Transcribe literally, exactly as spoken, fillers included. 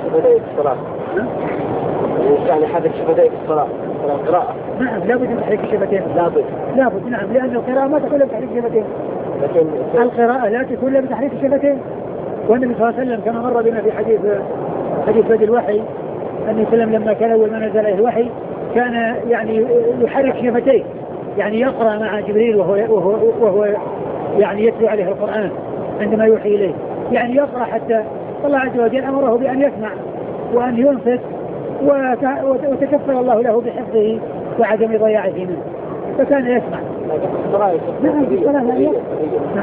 شفتيه في الصلاة. الإنسان يحرك شفتيه في الصلاة القراءة. نعم لابد من تحريك الشفتين. لابد. لابد نعم لأن القراءة ما تكون بتحريك الشفتين. لكن القراءة لا تكون إلا بتحريك الشفتين. والنبي صلى الله عليه وسلم كما مر بنا في حديث حديث بدء الوحي النبي صلى الله عليه وسلم لما كان أول ما نزل عليه الوحي كان يعني يحرك شفتيه يعني يقرأ مع جبريل وهو وهو, وهو يعني يتلو عليه القرآن عندما يوحي إليه يعني يقرأ حتى الله عز وجل أمره بأن يسمع وأن ينصت وتكفل الله له بحفظه وعدم ضياعه منه فكان يسمع. نعم في الصلاة